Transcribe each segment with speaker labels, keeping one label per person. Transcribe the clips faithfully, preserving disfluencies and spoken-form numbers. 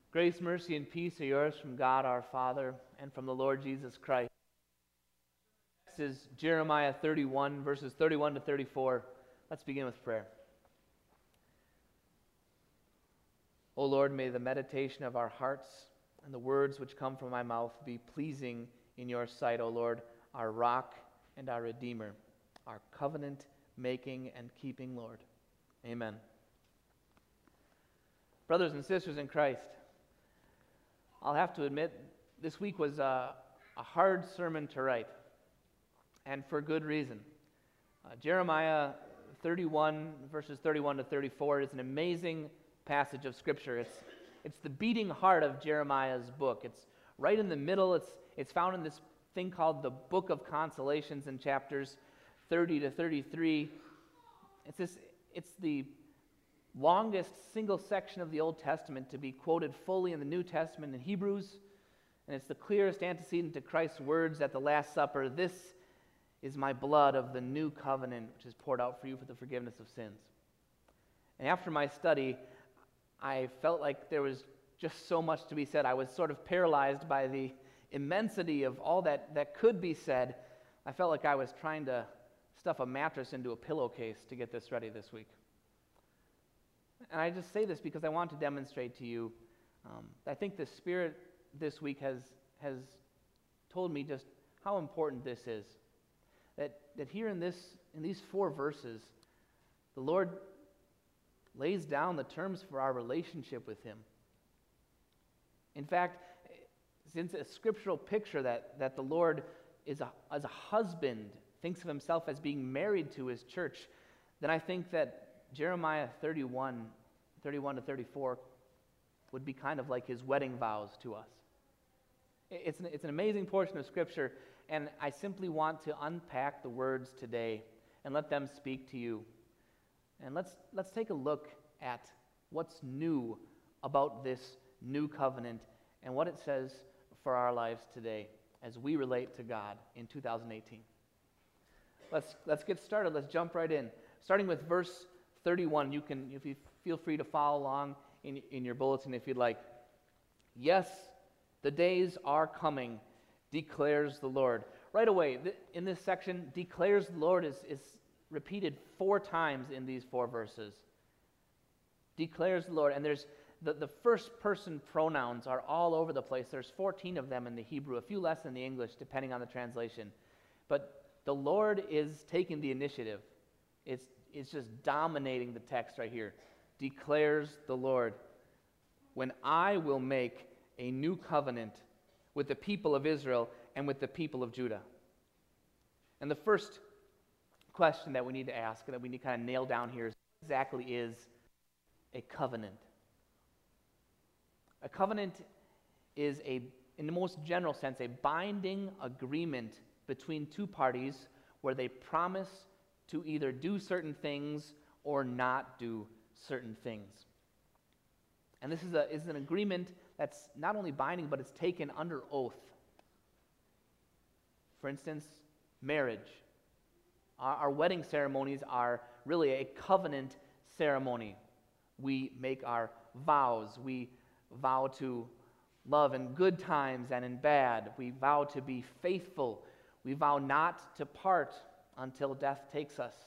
Speaker 1: Grace, mercy, and peace are yours from God our Father and from the Lord Jesus Christ. This is Jeremiah thirty-one, verses thirty-one to thirty-four. Let's begin with prayer. O Lord, may the meditation of our hearts and the words which come from my mouth be pleasing in your sight, O Lord, our rock and our Redeemer, our covenant-making and keeping Lord. Amen. Brothers and sisters in Christ, I'll have to admit, this week was a, a hard sermon to write, and for good reason. Uh, Jeremiah thirty-one, verses thirty-one to thirty-four, is an amazing passage of Scripture. It's, it's the beating heart of Jeremiah's book. It's right in the middle. It's, it's found in this thing called the Book of Consolations in chapters thirty to thirty-three. It's, this, it's the longest single section of the Old Testament to be quoted fully in the New Testament in Hebrews, and it's the clearest antecedent to Christ's words at the Last Supper, "This is my blood of the new covenant, which is poured out for you for the forgiveness of sins." And after my study, I felt like there was just so much to be said. I was sort of paralyzed by the immensity of all that, that could be said. I felt like I was trying to stuff a mattress into a pillowcase to get this ready this week. And I just say this because I want to demonstrate to you, um, I think the Spirit this week has has told me just how important this is. That that here in this in these four verses, the Lord lays down the terms for our relationship with Him. In fact, since a scriptural picture that, that the Lord is a, as a husband thinks of Himself as being married to His church, then I think that Jeremiah thirty-one, thirty-one to thirty-four would be kind of like His wedding vows to us. It's an, it's an amazing portion of Scripture, and I simply want to unpack the words today and let them speak to you. And let's let's take a look at what's new about this new covenant and what it says for our lives today as we relate to God in two thousand eighteen. Let's let's get started. Let's jump right in. Starting with verse thirty-one, you can, if you feel free to follow along in, in your bulletin if you'd like. "Yes, the days are coming, declares the Lord." Right away, th- in this section, "declares the Lord" is, is repeated four times in these four verses. Declares the Lord. And there's the, the first person pronouns are all over the place. There's fourteen of them in the Hebrew, a few less in the English, depending on the translation. But the Lord is taking the initiative. It's It's just dominating the text right here. Declares the Lord, "When I will make a new covenant with the people of Israel and with the people of Judah." And the first question that we need to ask, and that we need to kind of nail down here, is what exactly is a covenant? A covenant is, a, in the most general sense, a binding agreement between two parties where they promise to either do certain things or not do certain things. And this is, a, is an agreement that's not only binding, but it's taken under oath. For instance, marriage. Our, our wedding ceremonies are really a covenant ceremony. We make our vows. We vow to love in good times and in bad. We vow to be faithful. We vow not to part until death takes us.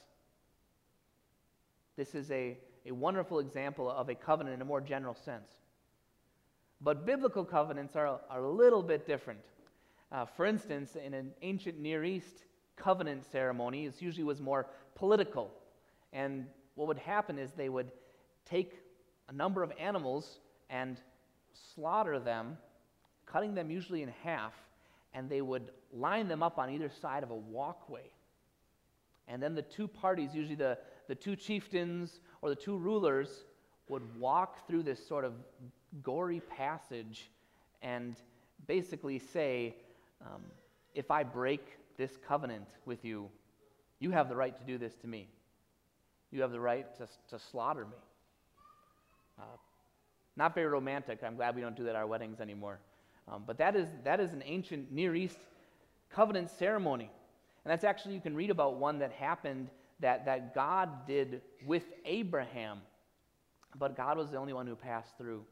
Speaker 1: This is a, a wonderful example of a covenant in a more general sense. But biblical covenants are, are a little bit different. Uh, for instance, in an ancient Near East covenant ceremony, it usually was more political. And what would happen is they would take a number of animals and slaughter them, cutting them usually in half, and they would line them up on either side of a walkway. And then the two parties, usually the, the two chieftains or the two rulers, would walk through this sort of gory passage and basically say, um, if I break this covenant with you, you have the right to do this to me. You have the right to, to slaughter me. Uh, not very romantic. I'm glad we don't do that at our weddings anymore. Um, but that is that is an ancient Near East covenant ceremony. And that's actually, you can read about one that happened that, that God did with Abraham. But God was the only one who passed through.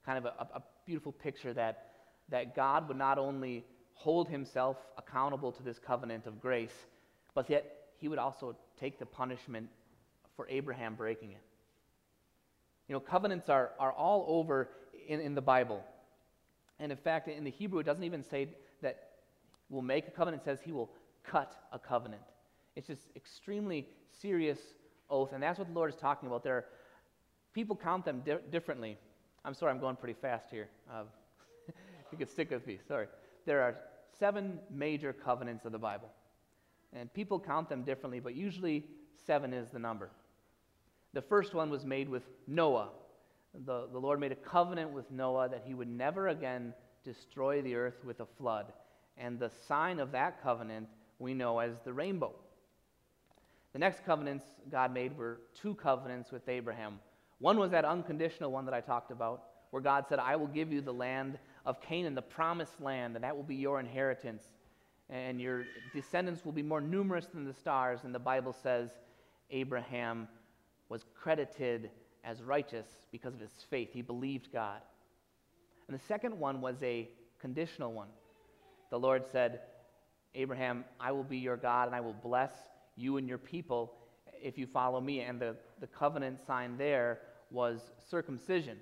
Speaker 1: kind of a, a beautiful picture that, that God would not only hold himself accountable to this covenant of grace, but yet he would also take the punishment for Abraham breaking it. You know, covenants are, are all over in, in the Bible. And in fact, in the Hebrew, it doesn't even say that we'll make a covenant. It says he will cut a covenant. It's just extremely serious oath, and that's what the Lord is talking about there. People count them di- differently. I'm sorry, I'm going pretty fast here. Uh, you could stick with me, sorry. There are seven major covenants of the Bible, and people count them differently, but usually seven is the number. The first one was made with Noah. The, the Lord made a covenant with Noah that he would never again destroy the earth with a flood. And the sign of that covenant we know as the rainbow. The next covenants God made were two covenants with Abraham. One was that unconditional one that I talked about, where God said, I will give you the land of Canaan, the promised land, and that will be your inheritance. And your descendants will be more numerous than the stars. And the Bible says Abraham was credited as righteous because of his faith. He believed God. And the second one was a conditional one. The Lord said, Abraham, I will be your God, and I will bless you and your people if you follow me. And the, the covenant sign there was circumcision.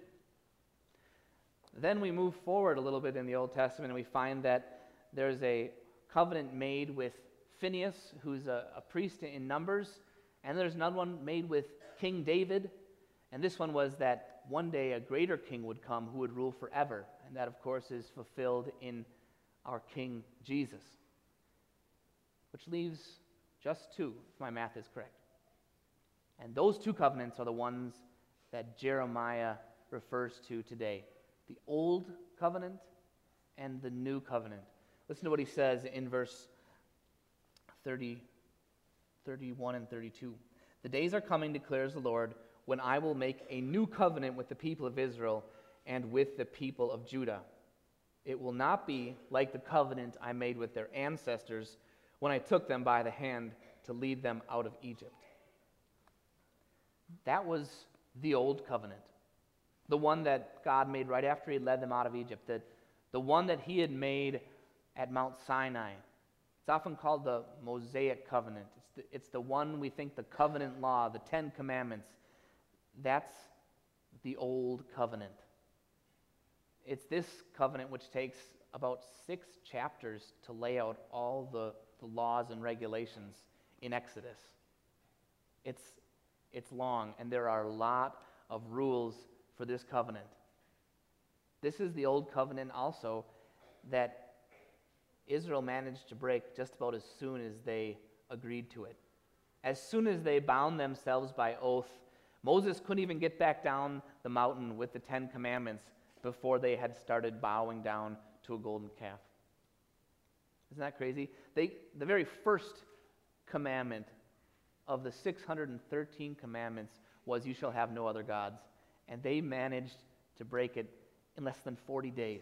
Speaker 1: Then we move forward a little bit in the Old Testament, and we find that there's a covenant made with Phinehas, who's a, a priest in Numbers, and there's another one made with King David, and this one was that one day a greater king would come who would rule forever, and that, of course, is fulfilled in our King Jesus, which leaves just two, if my math is correct. And those two covenants are the ones that Jeremiah refers to today. The old covenant and the new covenant. Listen to what he says in verse thirty, thirty-one and thirty-two. The days are coming, declares the Lord, when I will make a new covenant with the people of Israel and with the people of Judah. It will not be like the covenant I made with their ancestors when I took them by the hand to lead them out of Egypt. That was the old covenant, the one that God made right after he led them out of Egypt, the, the one that he had made at Mount Sinai. It's often called the Mosaic covenant. It's the, it's the one we think the covenant law, the Ten Commandments. That's the old covenant. It's this covenant which takes about six chapters to lay out all the, the laws and regulations in Exodus. It's, it's long, and there are a lot of rules for this covenant. This is the old covenant also that Israel managed to break just about as soon as they agreed to it. As soon as they bound themselves by oath, Moses couldn't even get back down the mountain with the Ten Commandments before they had started bowing down to a golden calf. Isn't that crazy? They, the very first commandment of the six hundred thirteen commandments was, you shall have no other gods. And they managed to break it in less than forty days.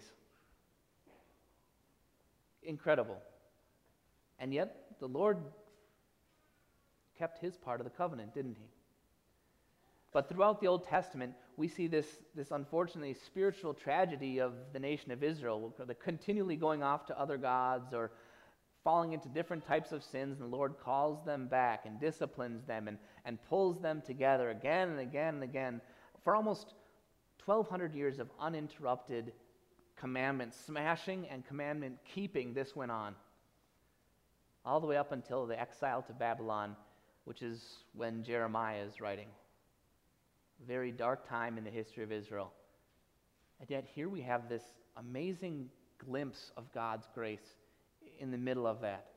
Speaker 1: Incredible. And yet, the Lord kept his part of the covenant, didn't he? But throughout the Old Testament, we see this, this unfortunately spiritual tragedy of the nation of Israel, the continually going off to other gods or falling into different types of sins, and the Lord calls them back and disciplines them and, and pulls them together again and again and again. For almost twelve hundred years of uninterrupted commandment smashing and commandment keeping, this went on. All the way up until the exile to Babylon, which is when Jeremiah is writing. A very dark time in the history of Israel. And yet here we have this amazing glimpse of God's grace in the middle of that.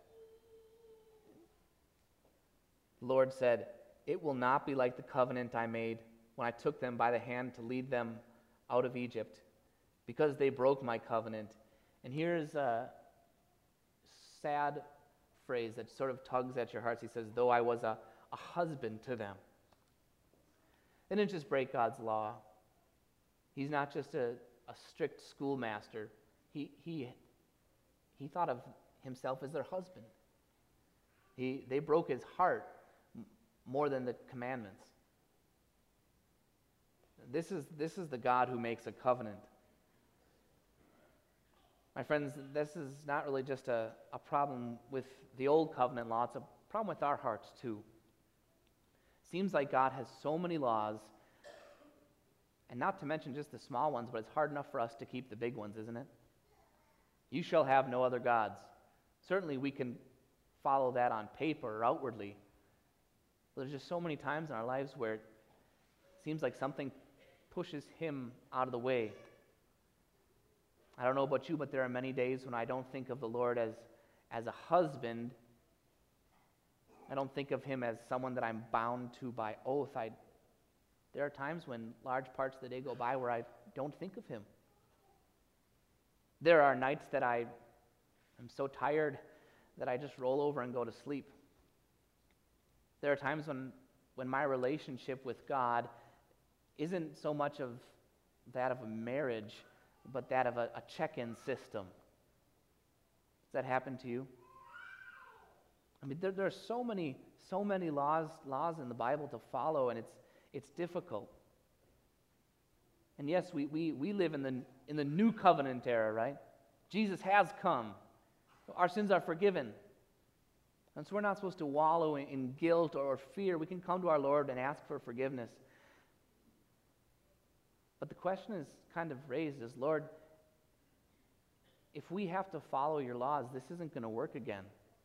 Speaker 1: The Lord said, it will not be like the covenant I made when I took them by the hand to lead them out of Egypt, because they broke my covenant. And here's a sad phrase that sort of tugs at your hearts. He says, though I was a, a husband to them. They didn't just break God's law. He's not just a, a strict schoolmaster. He, he, he thought of himself as their husband. He, they broke his heart more than the commandments. this is, this is the God who makes a covenant. My friends, this is not really just a, a problem with the old covenant law, it's a problem with our hearts too. Seems like God has so many laws, and not to mention just the small ones, but it's hard enough for us to keep the big ones, isn't it? You shall have no other gods. Certainly we can follow that on paper or outwardly, but there's just so many times in our lives where it seems like something pushes him out of the way. I don't know about you, but there are many days when I don't think of the Lord as, as a husband. I don't think of him as someone that I'm bound to by oath. I, there are times when large parts of the day go by where I don't think of him. There are nights that I am so tired that I just roll over and go to sleep. There are times when, when my relationship with God isn't so much of that of a marriage, but that of a, a check-in system. Does that happen to you? I mean, there, there are so many, so many laws, laws in the Bible to follow, and it's it's difficult. And yes, we, we, we live in the in the new covenant era, right? Jesus has come. Our sins are forgiven. And so we're not supposed to wallow in, in guilt or fear. We can come to our Lord and ask for forgiveness. But the question is kind of raised is, Lord, if we have to follow your laws, this isn't going to work again.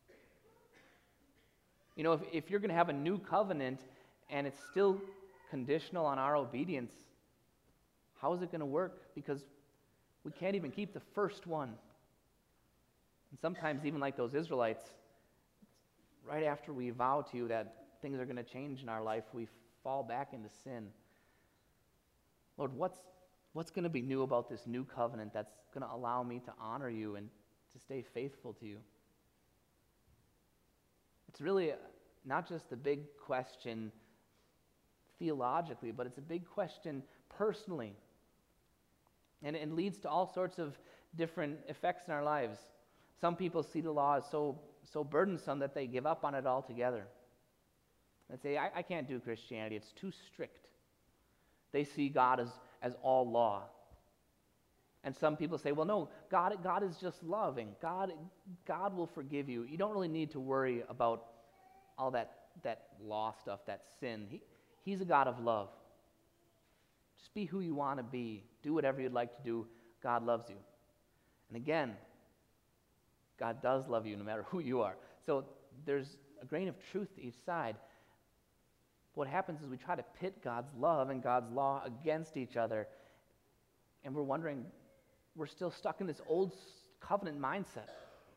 Speaker 1: You know, if, if you're going to have a new covenant and it's still conditional on our obedience, how is it going to work? Because we can't even keep the first one. And sometimes, even like those Israelites, right after we vow to you that things are going to change in our life, we fall back into sin. Lord, what's, what's going to be new about this new covenant that's going to allow me to honor you and to stay faithful to you? It's really not just a big question theologically, but it's a big question personally. And it leads to all sorts of different effects in our lives. Some people see the law as so, so burdensome that they give up on it altogether. They say, I, I can't do Christianity, it's too strict. They see God as, as all law. And some people say, well, no, God, God is just loving. God, God will forgive you. You don't really need to worry about all that, that law stuff, that sin. He, he's a God of love. Just be who you want to be. Do whatever you'd like to do. God loves you. And again, God does love you no matter who you are. So there's a grain of truth to each side. What happens is we try to pit God's love and God's law against each other. And we're wondering, we're still stuck in this old covenant mindset.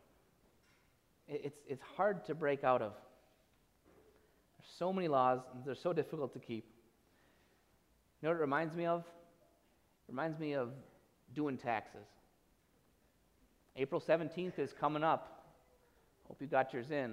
Speaker 1: It's, it's hard to break out of. There's so many laws, and they're so difficult to keep. You know what it reminds me of? It reminds me of doing taxes. April seventeenth is coming up. Hope you got yours in.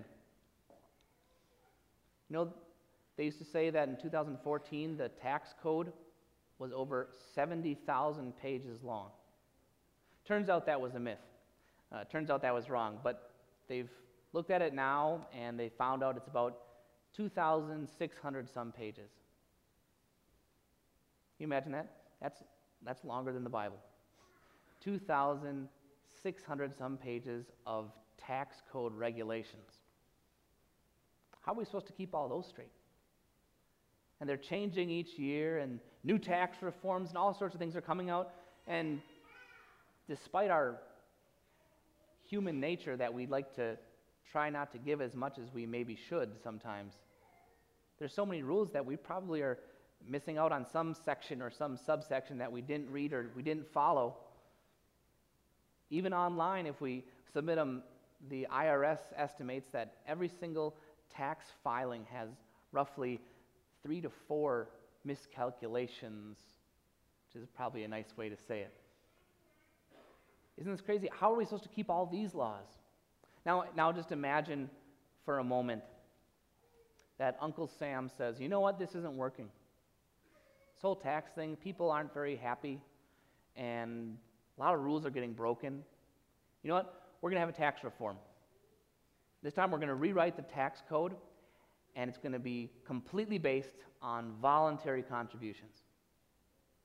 Speaker 1: You know, they used to say that in two thousand fourteen, the tax code was over seventy thousand pages long. Turns out that was a myth. Uh, turns out that was wrong, but they've looked at it now, and they found out it's about two thousand six hundred some pages. Can you imagine that? That's, that's longer than the Bible. two thousand six hundred some pages of tax code regulations. How are we supposed to keep all those straight? And they're changing each year, and new tax reforms and all sorts of things are coming out. And despite our human nature that we'd like to try not to give as much as we maybe should sometimes, there's so many rules that we probably are missing out on some section or some subsection that we didn't read or we didn't follow. Even online, if we submit them, the I R S estimates that every single tax filing has roughly three to four miscalculations, which is probably a nice way to say it. Isn't this crazy? How are we supposed to keep all these laws? Now, now just imagine for a moment that Uncle Sam says, you know what, this isn't working. This whole tax thing, people aren't very happy, and a lot of rules are getting broken. You know what? We're going to have a tax reform. This time we're going to rewrite the tax code, and it's going to be completely based on voluntary contributions.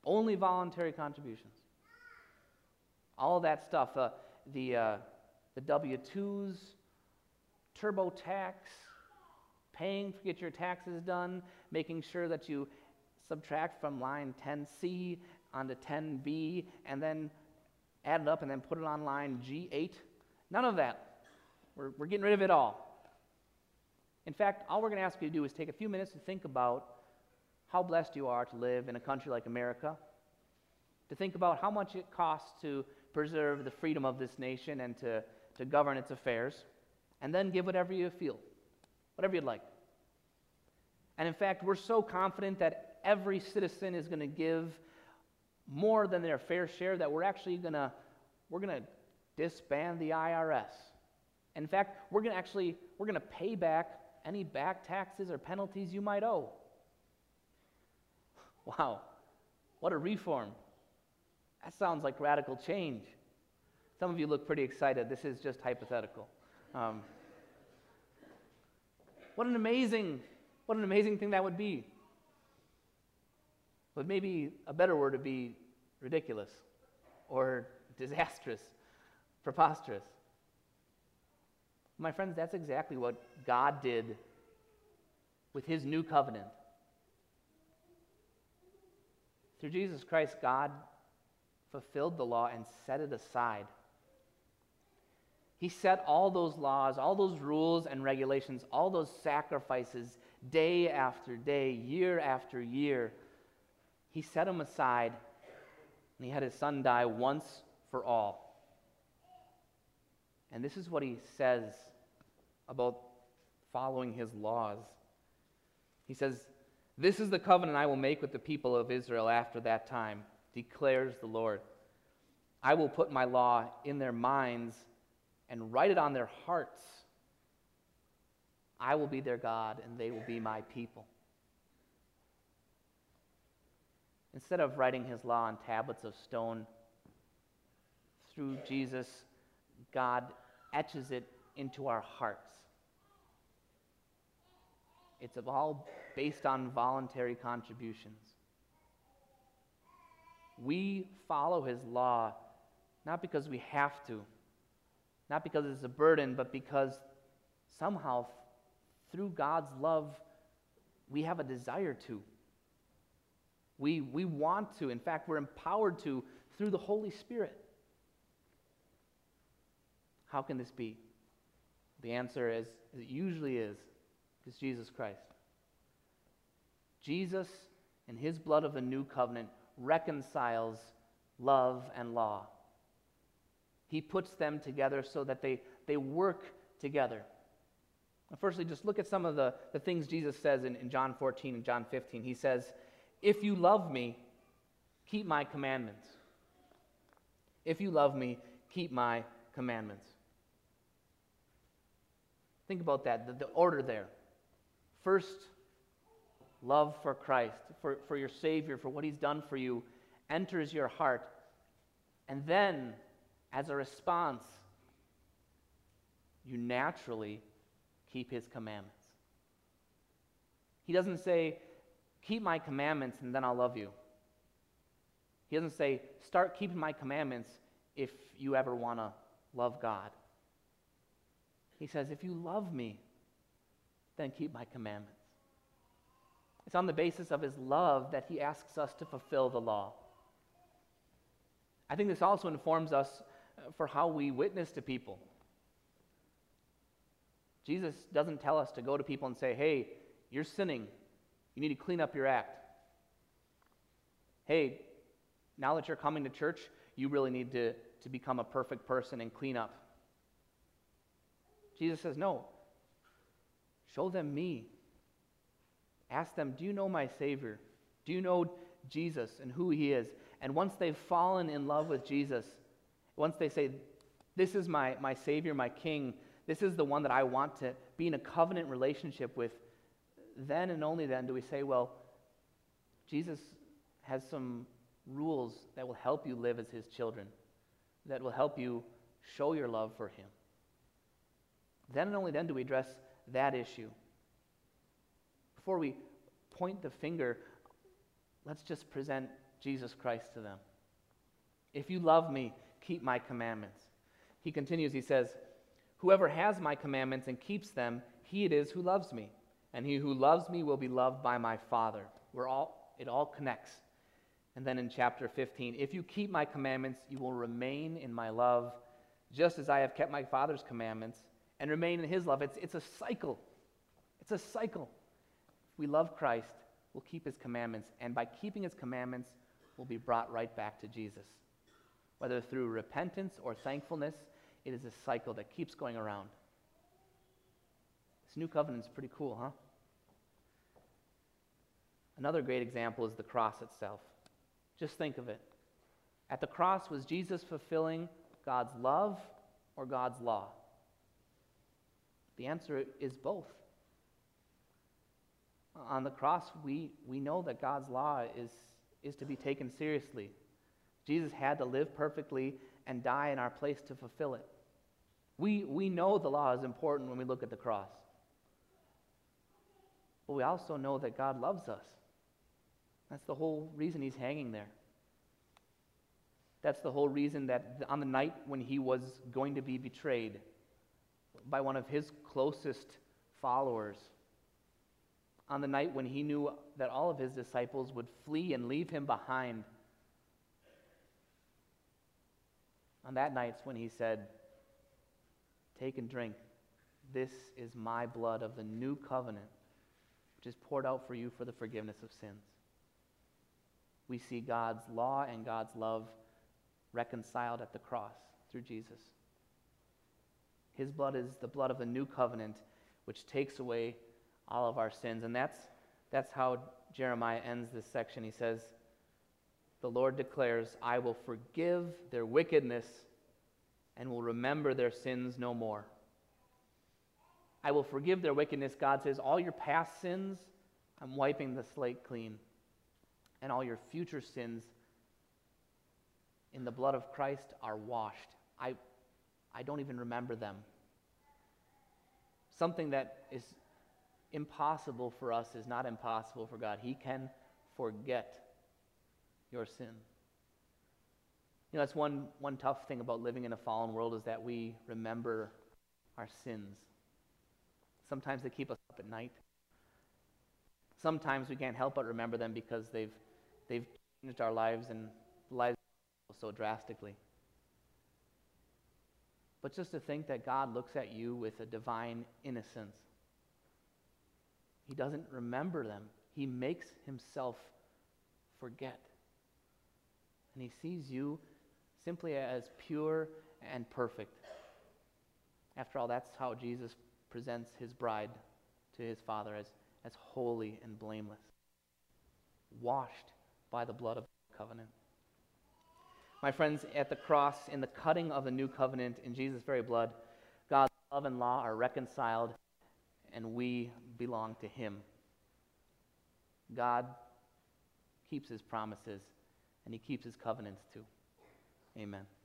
Speaker 1: Only voluntary contributions. All of that stuff, uh, the, uh, the W two's, TurboTax, paying to get your taxes done, making sure that you subtract from line ten C onto ten B, and then add it up and then put it on line G eight. None of that. We're, we're getting rid of it all. In fact, all we're going to ask you to do is take a few minutes to think about how blessed you are to live in a country like America, to think about how much it costs to preserve the freedom of this nation and to, to govern its affairs, and then give whatever you feel, whatever you'd like. And in fact, we're so confident that every citizen is going to give more than their fair share that we're actually going to we're going to disband the I R S. In fact, we're going to actually we're going to pay back any back taxes or penalties you might owe. Wow, what a reform. That sounds like radical change. Some of you look pretty excited. This is just hypothetical. Um, what an amazing, what an amazing thing that would be. But maybe a better word would be ridiculous or disastrous, preposterous. My friends, that's exactly what God did with his new covenant. Through Jesus Christ, God fulfilled the law and set it aside. He set all those laws, all those rules and regulations, all those sacrifices, day after day, year after year. He set them aside, and he had his son die once for all. And this is what he says about following his laws. He says, "This is the covenant I will make with the people of Israel after that time, declares the Lord. I will put my law in their minds and write it on their hearts. I will be their God, and they will be my people." Instead of writing his law on tablets of stone, through Jesus, God etches it into our hearts. It's all based on voluntary contributions. We follow his law not because we have to, not because it's a burden, but because somehow through God's love we have a desire to. We, we want to. In fact, we're empowered to through the Holy Spirit. How can this be? The answer is, as it usually is, is Jesus Christ. Jesus, in his blood of the new covenant, reconciles love and law. He puts them together so that they, they work together. And firstly, just look at some of the, the things Jesus says in, in John fourteen and John fifteen. He says, "If you love me, keep my commandments." If you love me, keep my commandments. Think about that, the, the order there. First, love for Christ, for, for your Savior, for what he's done for you, enters your heart. And then, as a response, you naturally keep his commandments. He doesn't say, "Keep my commandments and then I'll love you." He doesn't say, "Start keeping my commandments if you ever want to love God." He says, "If you love me, then keep my commandments." It's on the basis of his love that he asks us to fulfill the law. I think this also informs us for how we witness to people. Jesus doesn't tell us to go to people and say, "Hey, you're sinning. You need to clean up your act. Hey, now that you're coming to church, you really need to, to become a perfect person and clean up." Jesus says, no. Show them me. Ask them, "Do you know my Savior? Do you know Jesus and who he is?" And once they've fallen in love with Jesus, once they say, "This is my, my Savior, my King, this is the one that I want to be in a covenant relationship with," then and only then do we say, well, Jesus has some rules that will help you live as his children, that will help you show your love for him. Then and only then do we address that issue. Before we point the finger, let's just present Jesus Christ to them. If you love me, keep my commandments. He continues, he says, whoever has my commandments and keeps them, he it is who loves me. And he who loves me will be loved by my Father. We're all, it all connects. And then in chapter fifteen, if you keep my commandments, you will remain in my love, just as I have kept my Father's commandments and remain in his love. It's, it's a cycle. It's a cycle. If we love Christ, we'll keep his commandments. And by keeping his commandments, we'll be brought right back to Jesus. Whether through repentance or thankfulness, it is a cycle that keeps going around. This new covenant is pretty cool, huh? Another great example is the cross itself. Just think of it. At the cross, was Jesus fulfilling God's love or God's law? The answer is both. On the cross, we, we know that God's law is, is to be taken seriously. Jesus had to live perfectly and die in our place to fulfill it. We, we know the law is important when we look at the cross. But we also know that God loves us. That's the whole reason he's hanging there. That's the whole reason that on the night when he was going to be betrayed by one of his closest followers, on the night when he knew that all of his disciples would flee and leave him behind, on that night's when he said, take and drink. This is my blood of the new covenant, which is poured out for you for the forgiveness of sins. We see God's law and God's love reconciled at the cross through Jesus. His blood is the blood of the new covenant, which takes away all of our sins. And that's, that's how Jeremiah ends this section. He says, the Lord declares, I will forgive their wickedness and will remember their sins no more. I will forgive their wickedness. God says, all your past sins, I'm wiping the slate clean. And all your future sins in the blood of Christ are washed. I, I don't even remember them. Something that is impossible for us is not impossible for God. He can forget your sin. You know, that's one, one tough thing about living in a fallen world is that we remember our sins. Sometimes they keep us up at night. Sometimes we can't help but remember them because they've they've changed our lives and lives so drastically. But just to think that God looks at you with a divine innocence. He doesn't remember them. He makes himself forget. And he sees you simply as pure and perfect. After all, that's how Jesus presents his bride to his Father, as, as holy and blameless, washed by the blood of the covenant. My friends, at the cross, in the cutting of the new covenant in Jesus' very blood, God's love and law are reconciled, and we belong to him. God keeps his promises, and he keeps his covenants too. Amen.